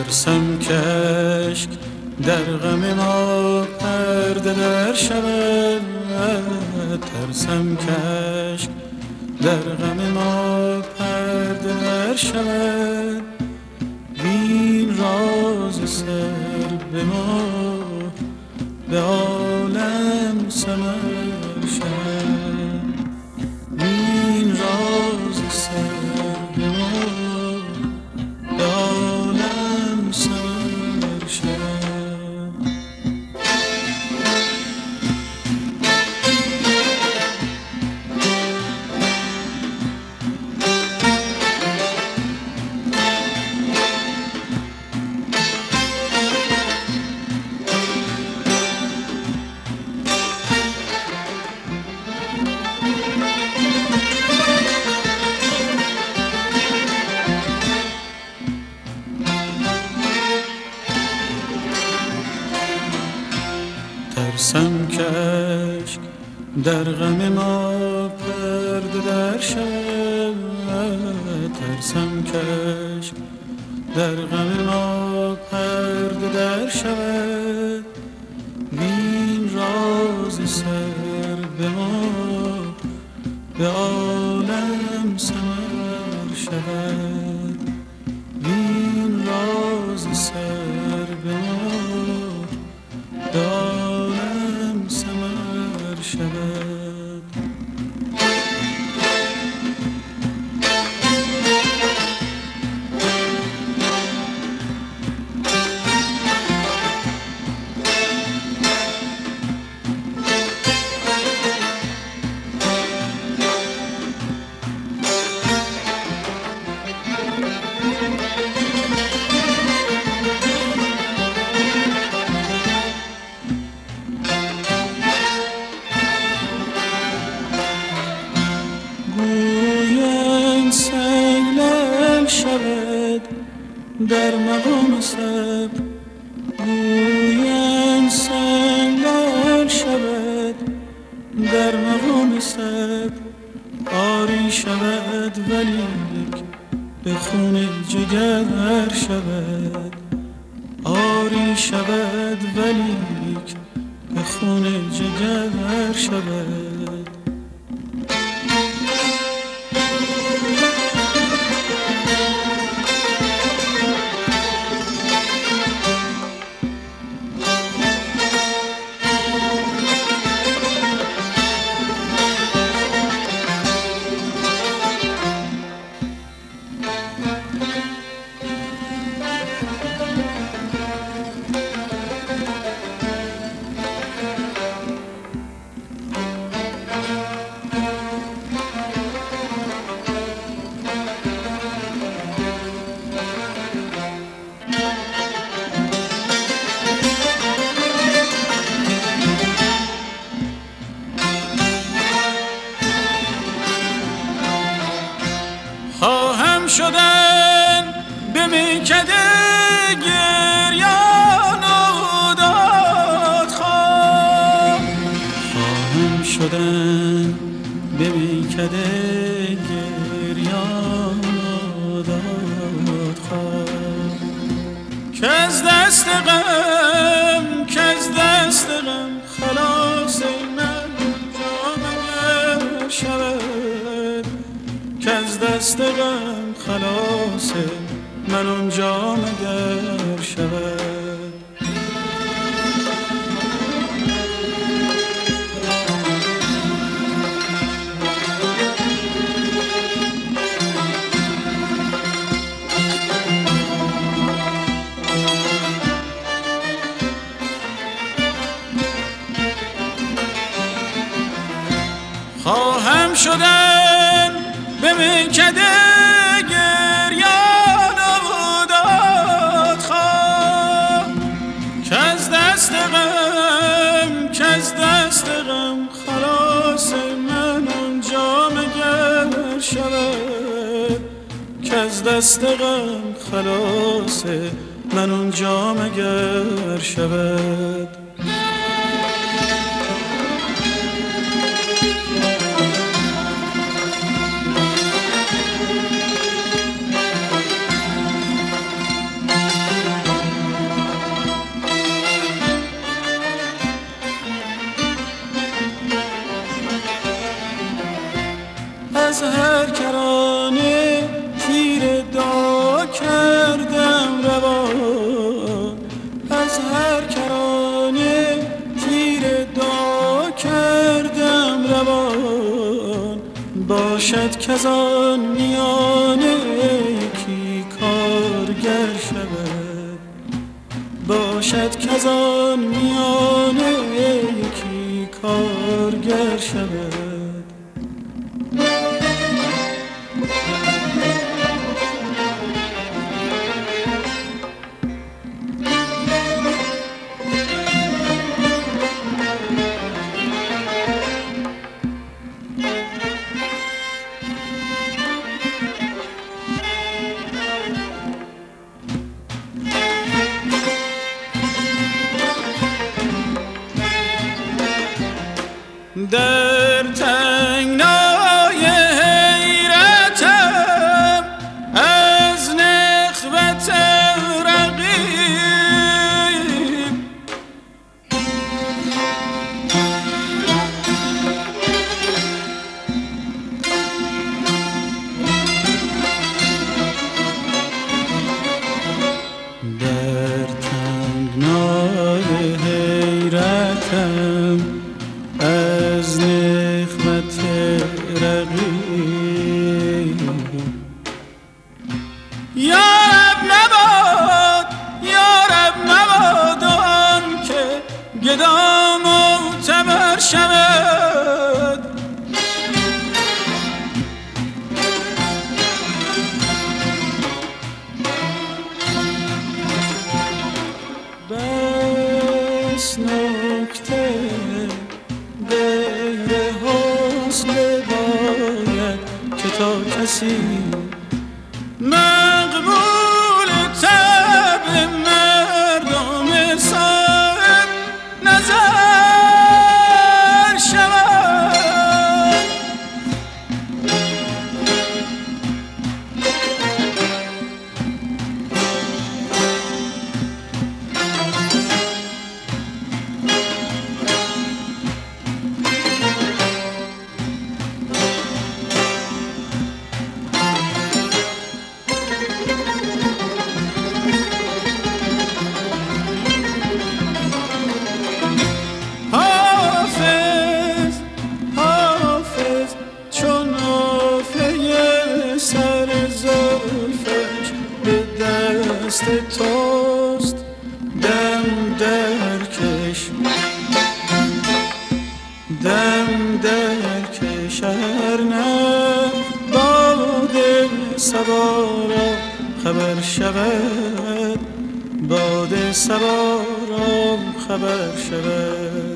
ترسم کشک در غم ما پرده در شود، ترسم کشک در غم ما پرده در شود. بین راز سر به ما به عالم سمر شود، بین راز سر به ما به عالم سمر شود. ترسم کشک در غم ما پرده در شود، ترسم کشک در غم ما پرده در شود. وین راز سر به ما به عالم سمر شود، وین راز سر به ما به عالم سمر شود. در مقام صبر گویند سنگدل شود، در مقام صبر آری شود ولیک به خون جگر شود، آری شود ولیک به خون جگر شود. خواهم شدن به میکده گریان و دادخواه، خواهم شدن به میکده گریان و دادخواه. که از دست غم، که از دست غم خلاص من جامگر شود، که از دست غم خلاص من اونجا مگر شود. خواهم شدن به میکده گریان و دادخواه، که از دست غم، که از دست غم خلاص من اونجا مگر شود، که از دست غم خلاص من اونجا مگر شود. باشد که از آن میانه یکی کارگر شود، باشد که از آن میانه یکی کارگر شود. در تنگنای حیرتم از نخوت رقیب، در تنگنای حیرتم از نخوت رقیب. یارب مباد، یارب مباد آن که گدا معتبر شود، بس نکته غیر حسن باید که تا کسی مقبول طبع مردم صاحب نظر شود. دست توست دم درکش، دم درکش، ار نه باد صبا را خبر شود، باد صبا را خبر شود.